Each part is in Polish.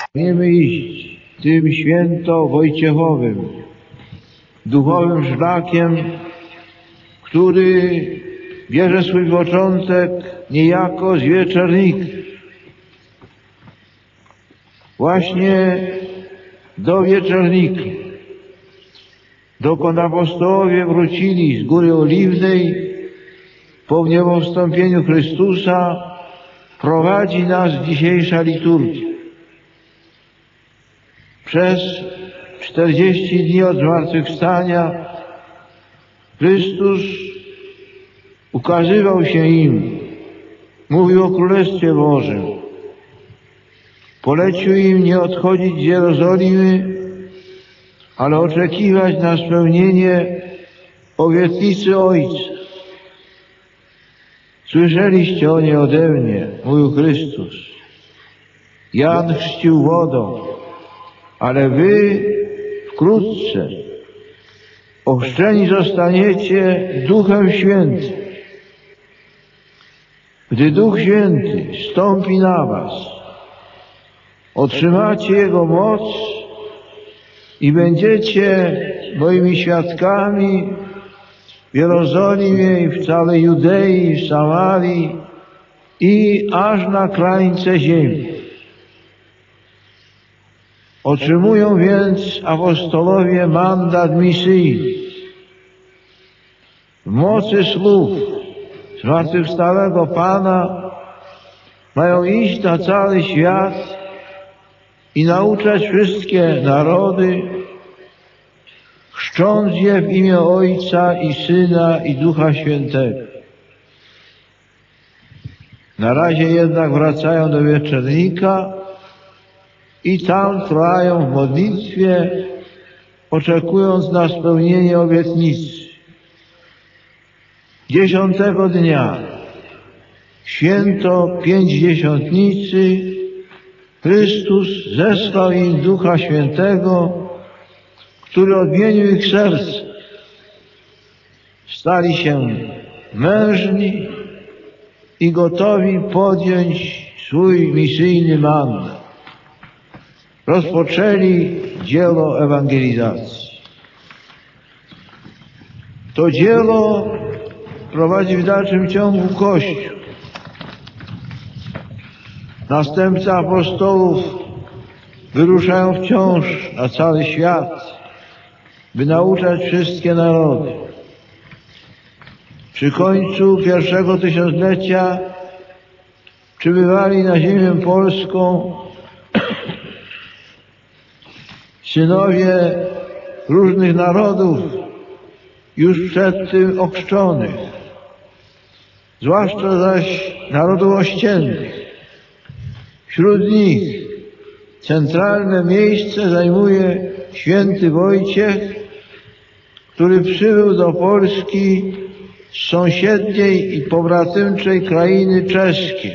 Pragniemy iść tym święto Wojciechowym, duchowym szlakiem, który bierze swój początek niejako z Wieczornika. Właśnie do Wieczornika, dokąd apostołowie wrócili z Góry Oliwnej po wniebowstąpieniu Chrystusa, prowadzi nas dzisiejsza liturgia. Przez 40 dni od zmartwychwstania Chrystus ukazywał się im, mówił o Królestwie Bożym. Polecił im nie odchodzić z Jerozolimy, ale oczekiwać na spełnienie obietnicy Ojca. Słyszeliście o niej ode mnie, mówił Chrystus. Jan chrzcił wodą, ale wy wkrótce ochrzczeni zostaniecie Duchem Świętym. Gdy Duch Święty stąpi na was, otrzymacie Jego moc i będziecie moimi świadkami w Jerozolimie i w całej Judei, w Samarii i aż na krańce ziemi. Otrzymują więc apostolowie mandat misyjny. W mocy słów zmartwychwstałego Pana mają iść na cały świat i nauczać wszystkie narody, chrzcząc je w imię Ojca i Syna i Ducha Świętego. Na razie jednak wracają do Wieczornika i tam trwają w modlitwie, oczekując na spełnienie obietnicy. 10. dnia, święto Pięćdziesiątnicy, Chrystus zesłał im Ducha Świętego, który odmienił ich serce. Stali się mężni i gotowi podjąć swój misyjny mandat. Rozpoczęli dzieło ewangelizacji. To dzieło prowadzi w dalszym ciągu Kościół. Następcy apostołów wyruszają wciąż na cały świat, by nauczać wszystkie narody. Przy końcu pierwszego tysiąclecia przybywali na ziemię polską synowie różnych narodów, już przed tym ochrzczonych, zwłaszcza zaś narodów ościennych. Wśród nich centralne miejsce zajmuje święty Wojciech, który przybył do Polski z sąsiedniej i pobratymczej krainy czeskiej.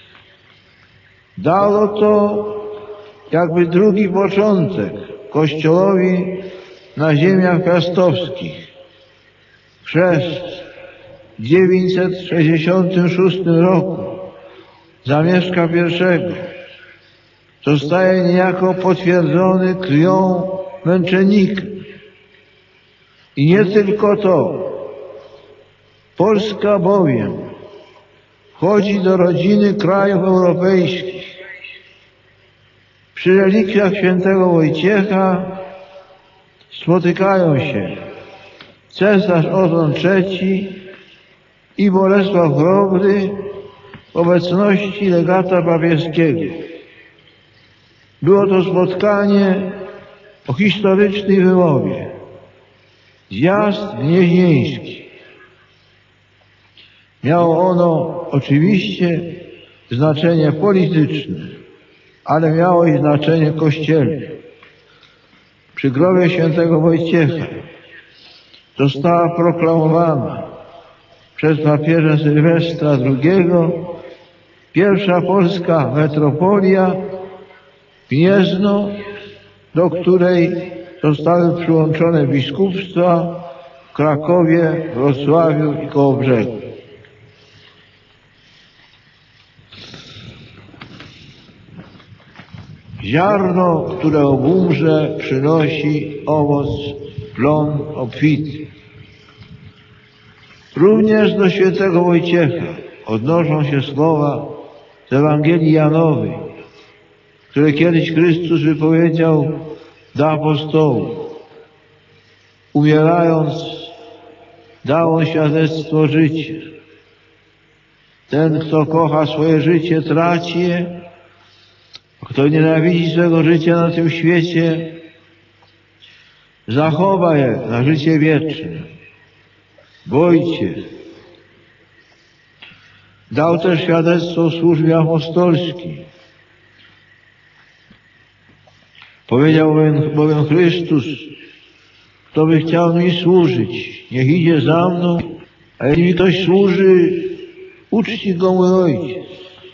Dało to jakby drugi początek Kościołowi na ziemiach piastowskich. Chrzest w 966 roku Zamieszka I zostaje niejako potwierdzony krwią męczennika. I nie tylko to. Polska bowiem wchodzi do rodziny krajów europejskich. Przy relikwiach świętego Wojciecha spotykają się cesarz Otton III i Bolesław Chrobry w obecności legata papieskiego. Było to spotkanie o historycznej wymowie. Zjazd gnieźnieński. Miało ono oczywiście znaczenie polityczne, ale miało i znaczenie kościelne. Przy grobie świętego Wojciecha została proklamowana przez papieża Sylwestra II pierwsza polska metropolia Gniezno, do której zostały przyłączone biskupstwa w Krakowie, Wrocławiu i Kołobrzegu. Ziarno, które obumrze, przynosi owoc, plon obfity. Również do świętego Wojciecha odnoszą się słowa z Ewangelii Janowej, które kiedyś Chrystus wypowiedział do apostołów. Umierając, dał on świadectwo życia. Ten, kto kocha swoje życie, traci je, a kto nienawidzi swego życia na tym świecie, zachowa je na życie wieczne. Wojciech dał też świadectwo w służbie apostolskiej. Powiedział bowiem Chrystus: kto by chciał mi służyć, niech idzie za mną, a jeśli mi ktoś służy, uczci go mój Ojciec.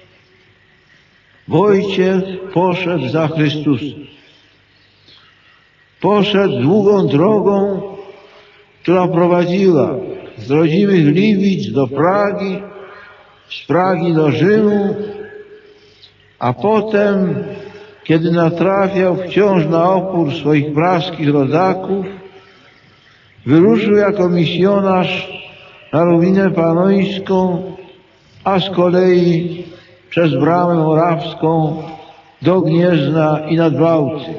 Wojciech poszedł za Chrystusem. Poszedł długą drogą, która prowadziła z rodzimych Gliwic do Pragi, z Pragi do Rzymu, a potem, kiedy natrafiał wciąż na opór swoich praskich rodaków, wyruszył jako misjonarz na Równinę Panońską, a z kolei przez Bramę Morawską do Gniezna i nad Bałtyk.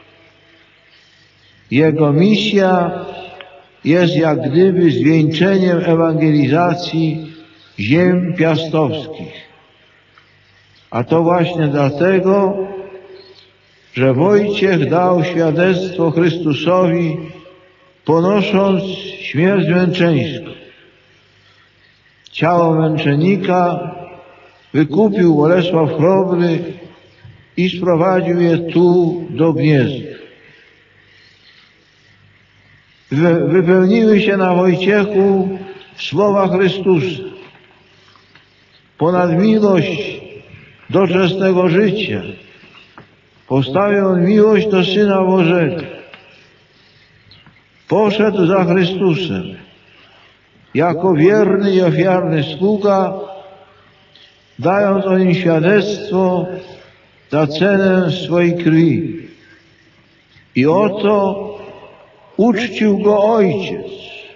Jego misja jest jak gdyby zwieńczeniem ewangelizacji ziem piastowskich. A to właśnie dlatego, że Wojciech dał świadectwo Chrystusowi, ponosząc śmierć męczeńską. Ciało męczennika wykupił Bolesław Chrobry i sprowadził je tu do Gniezna. Wypełniły się na Wojciechu słowa Chrystusa. Ponad miłość doczesnego życia postawił on miłość do Syna Bożego. Poszedł za Chrystusem jako wierny i ofiarny sługa, dając o nim świadectwo za cenę swojej krwi. I oto uczcił go Ojciec.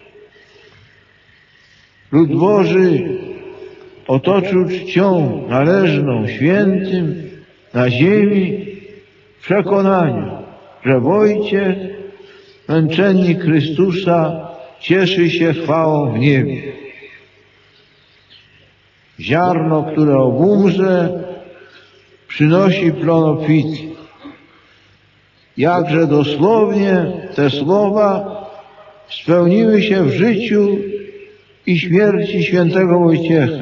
Lud Boży otoczył czcią należną świętym na ziemi w przekonaniu, że Wojciech, męczennik Chrystusa, cieszy się chwałą w niebie. Ziarno, które obumrze, przynosi plon obfity. Jakże dosłownie te słowa spełniły się w życiu i śmierci świętego Wojciecha.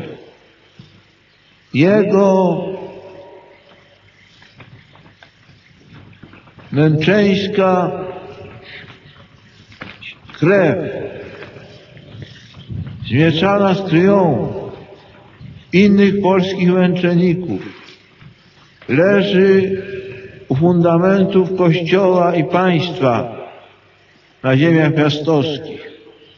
Jego męczeńska krew, zmieszana z krwią innych polskich męczenników, leży u fundamentów Kościoła i państwa na ziemiach piastowskich.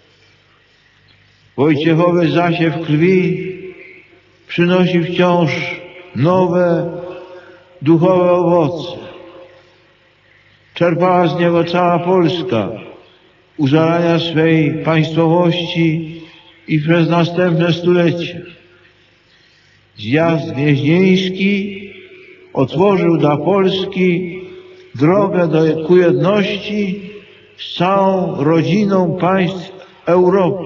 Wojciechowy zasiew krwi przynosi wciąż nowe, duchowe owoce. Czerpała z niego cała Polska u zarania swej państwowości i przez następne stulecia. Zjazd Gnieźnieński otworzył dla Polski drogę ku jedności z całą rodziną państw Europy.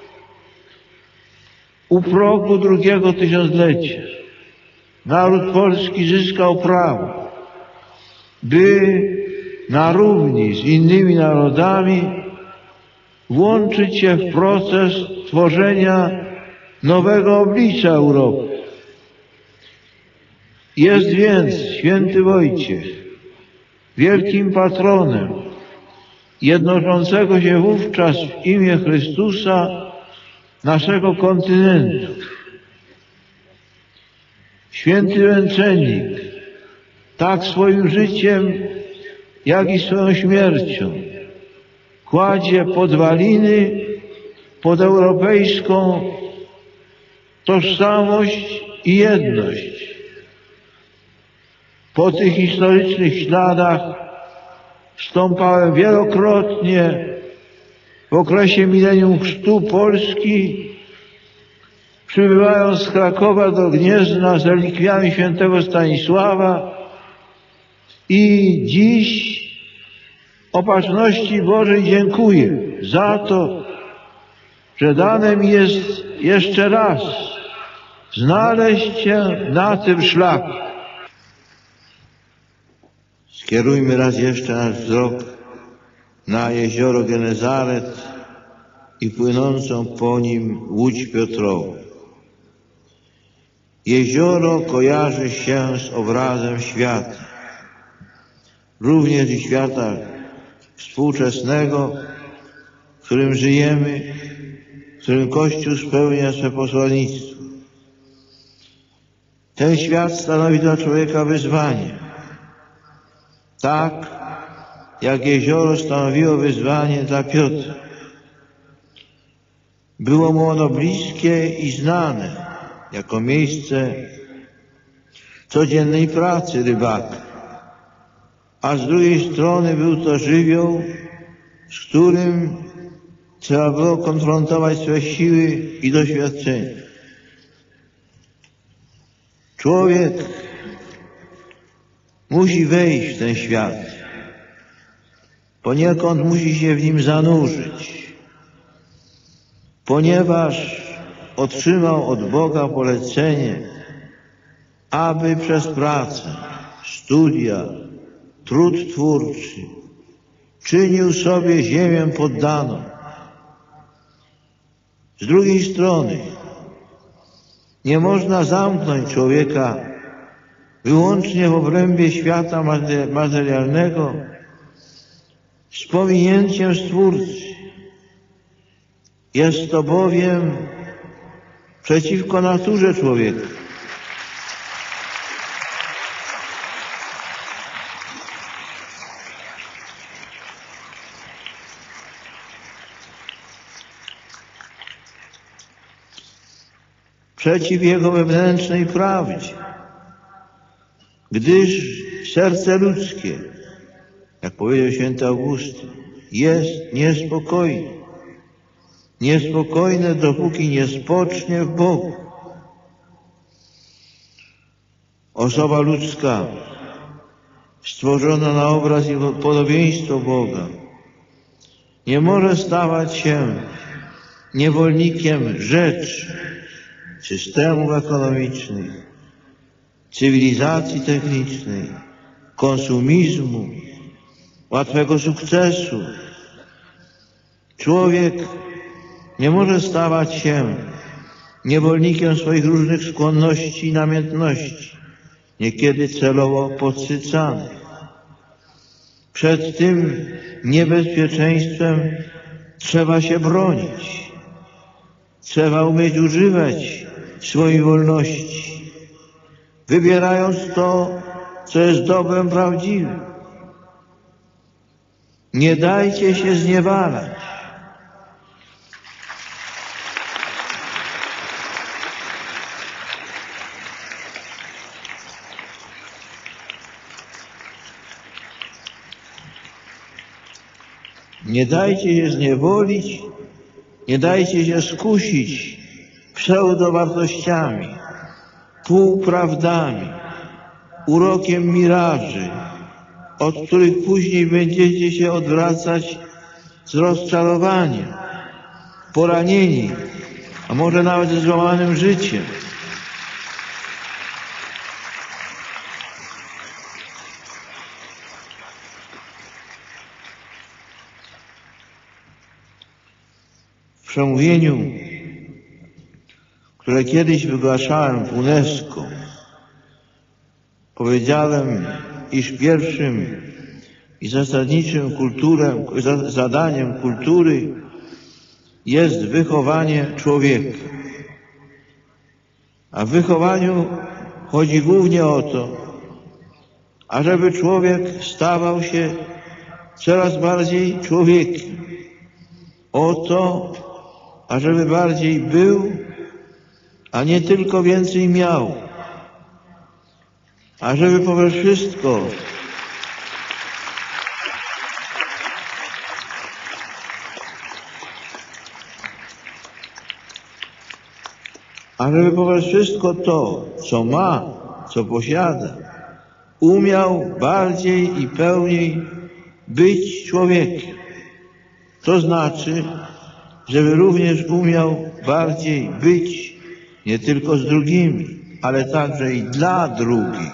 U progu drugiego tysiąclecia naród polski zyskał prawo, by na równi z innymi narodami włączyć się w proces tworzenia nowego oblicza Europy. Jest więc święty Wojciech wielkim patronem jednoszącego się wówczas w imię Chrystusa naszego kontynentu. Święty męczennik tak swoim życiem, jak i swoją śmiercią kładzie podwaliny pod europejską tożsamość i jedność. Po tych historycznych śladach stąpałem wielokrotnie w okresie milenium chrztu Polski, przybywając z Krakowa do Gniezna z relikwiami świętego Stanisława i dziś Opatrzności Bożej dziękuję za to, że dane mi jest jeszcze raz znaleźć się na tym szlaku. Skierujmy raz jeszcze nasz wzrok na jezioro Genezaret i płynącą po nim Łódź Piotrową. Jezioro kojarzy się z obrazem świata, również i świata współczesnego, w którym żyjemy, w którym Kościół spełnia swe posłannictwo. Ten świat stanowi dla człowieka wyzwanie, tak jak jezioro stanowiło wyzwanie dla Piotra. Było mu ono bliskie i znane jako miejsce codziennej pracy rybaka, a z drugiej strony był to żywioł, z którym trzeba było konfrontować swe siły i doświadczenia. Człowiek musi wejść w ten świat, poniekąd musi się w nim zanurzyć, ponieważ otrzymał od Boga polecenie, aby przez pracę, studia, trud twórczy czynił sobie ziemię poddaną. Z drugiej strony nie można zamknąć człowieka wyłącznie w obrębie świata materialnego z pominięciem Stwórcy. Jest to bowiem przeciwko naturze człowieka. Przeciw jego wewnętrznej prawdzie, gdyż serce ludzkie, jak powiedział święty Augustyn, jest niespokojne. Niespokojne, dopóki nie spocznie w Bogu. Osoba ludzka, stworzona na obraz i podobieństwo Boga, nie może stawać się niewolnikiem rzeczy, systemów ekonomicznych, cywilizacji technicznej, konsumizmu, łatwego sukcesu. Człowiek nie może stawać się niewolnikiem swoich różnych skłonności i namiętności, niekiedy celowo podsycanych. Przed tym niebezpieczeństwem trzeba się bronić. Trzeba umieć używać swojej wolności, wybierając to, co jest dobrem prawdziwym. Nie dajcie się zniewalać. Nie dajcie się zniewolić, nie dajcie się skusić pseudowartościami, półprawdami, urokiem miraży, od których później będziecie się odwracać z rozczarowaniem, poranieni, a może nawet ze złamanym życiem. W przemówieniu, które kiedyś wygłaszałem w UNESCO, powiedziałem, iż pierwszym i zasadniczym zadaniem kultury jest wychowanie człowieka. A w wychowaniu chodzi głównie o to, ażeby człowiek stawał się coraz bardziej człowiekiem. O to, ażeby bardziej był, a nie tylko więcej miał. ażeby poprzez wszystko to, co ma, co posiada, umiał bardziej i pełniej być człowiekiem. To znaczy, żeby również umiał bardziej być nie tylko z drugimi, ale także i dla drugich,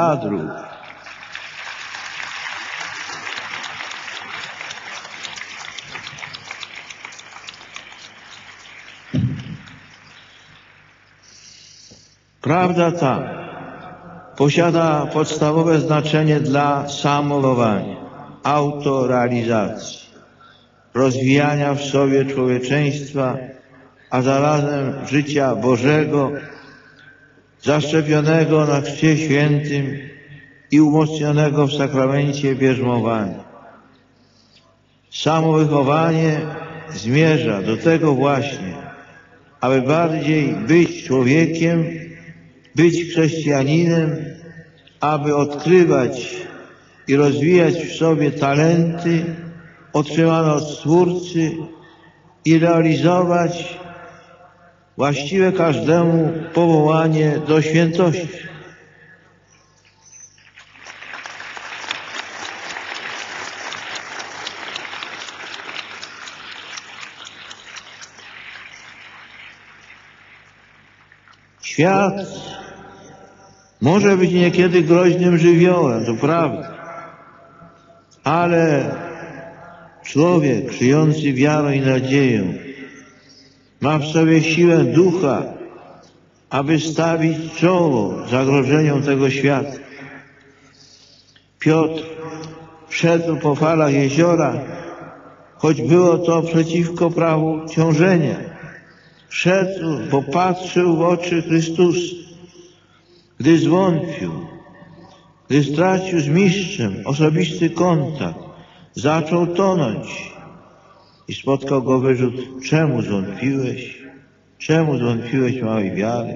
Prawda ta posiada podstawowe znaczenie dla samorealizowania, autorealizacji, rozwijania w sobie człowieczeństwa, a zarazem życia Bożego, zaszczepionego na Chrzcie Świętym i umocnionego w sakramencie bierzmowania. Samowychowanie zmierza do tego właśnie, aby bardziej być człowiekiem, być chrześcijaninem, aby odkrywać i rozwijać w sobie talenty otrzymane od Stwórcy i realizować właściwe każdemu powołanie do świętości. Świat może być niekiedy groźnym żywiołem, to prawda, ale człowiek żyjący wiarą i nadzieją ma w sobie siłę ducha, aby stawić czoło zagrożeniom tego świata. Piotr szedł po falach jeziora, choć było to przeciwko prawu ciążenia. Szedł, bo patrzył w oczy Chrystusa. Gdy zwątpił, gdy stracił z mistrzem osobisty kontakt, zaczął tonąć i spotkał go wyrzut: czemu zwątpiłeś? Czemu zwątpiłeś, małej wiary?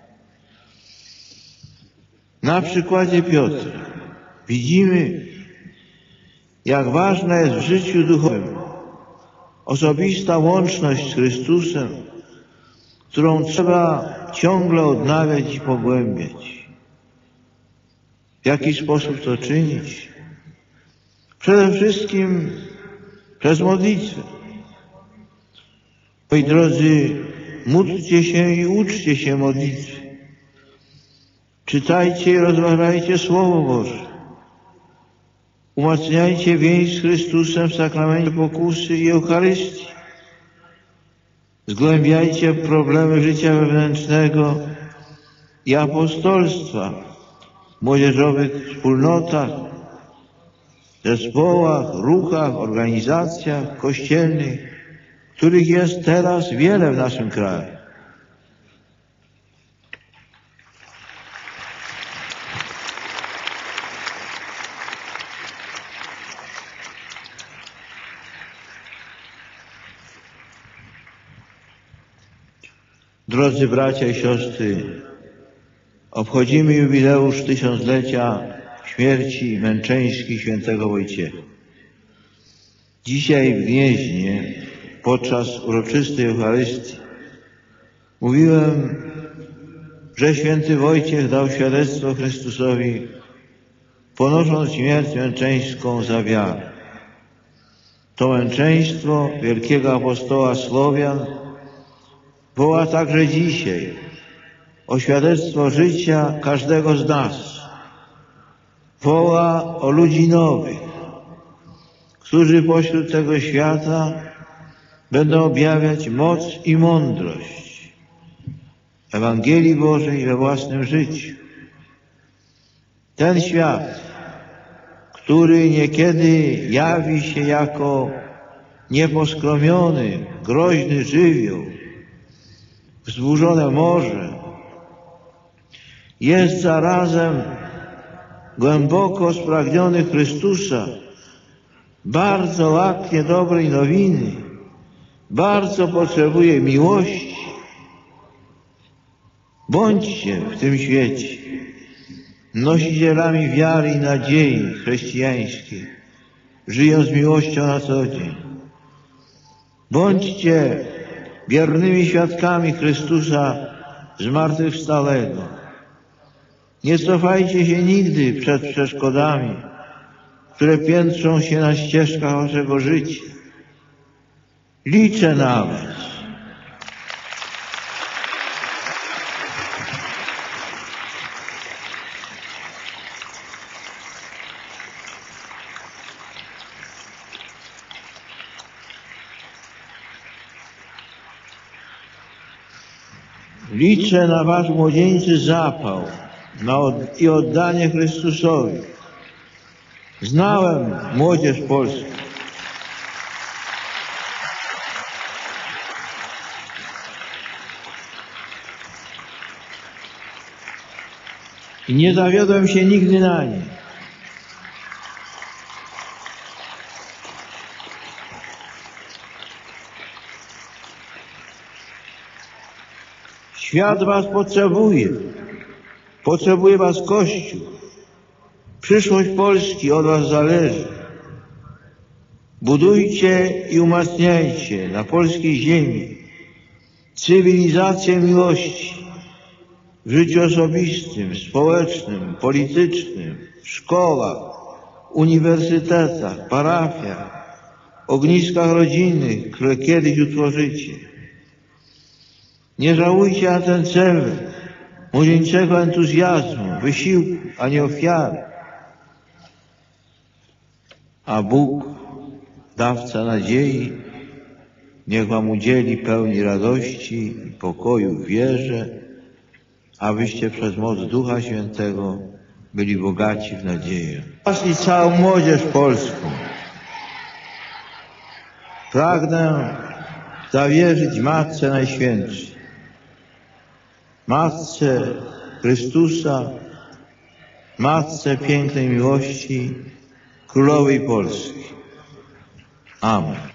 Na przykładzie Piotra widzimy, jak ważna jest w życiu duchowym osobista łączność z Chrystusem, którą trzeba ciągle odnawiać i pogłębiać. W jaki sposób to czynić? Przede wszystkim przez modlitwę. Moi drodzy, módlcie się i uczcie się modlitwy. Czytajcie i rozważajcie Słowo Boże. Umacniajcie więź z Chrystusem w sakramencie pokusy i Eucharystii. Zgłębiajcie problemy życia wewnętrznego i apostolstwa w młodzieżowych wspólnotach, zespołach, ruchach, organizacjach kościelnych, których jest teraz wiele w naszym kraju. Drodzy bracia i siostry, obchodzimy jubileusz 1000-lecia śmierci męczeńskiej świętego Wojciecha. Dzisiaj w Gnieźnie, podczas uroczystej Eucharystii, mówiłem, że święty Wojciech dał świadectwo Chrystusowi, ponosząc śmierć męczeńską za wiarę. To męczeństwo wielkiego apostoła Słowian woła także dzisiaj o świadectwo życia każdego z nas. Woła o ludzi nowych, którzy pośród tego świata będą objawiać moc i mądrość Ewangelii Bożej we własnym życiu. Ten świat, który niekiedy jawi się jako nieposkromiony, groźny żywioł, wzburzone morze, jest zarazem głęboko spragniony Chrystusa, bardzo łaknie dobrej nowiny, bardzo potrzebuje miłości. Bądźcie w tym świecie, nosicielami wiary i nadziei chrześcijańskiej, żyjąc miłością na co dzień. Bądźcie wiernymi świadkami Chrystusa zmartwychwstałego. Nie cofajcie się nigdy przed przeszkodami, które piętrzą się na ścieżkach waszego życia. Liczę na was. Liczę na wasz młodzieńczy zapał i oddanie Chrystusowi. Znałem młodzież polską. I nie zawiodłem się nigdy na niej. Świat was potrzebuje. Potrzebuje was Kościół. Przyszłość Polski od was zależy. Budujcie i umacniajcie na polskiej ziemi cywilizację miłości w życiu osobistym, społecznym, politycznym, w szkołach, uniwersytetach, parafiach, ogniskach rodzinnych, które kiedyś utworzycie. Nie żałujcie na ten cel młodzieńczego entuzjazmu, wysiłku, a nie ofiary. A Bóg, dawca nadziei, niech wam udzieli pełni radości i pokoju w wierze, abyście przez moc Ducha Świętego byli bogaci w nadzieję. Was i całą młodzież polską pragnę zawierzyć Matce Najświętszej, Matce Chrystusa, Matce pięknej miłości, Królowej Polski. Amen.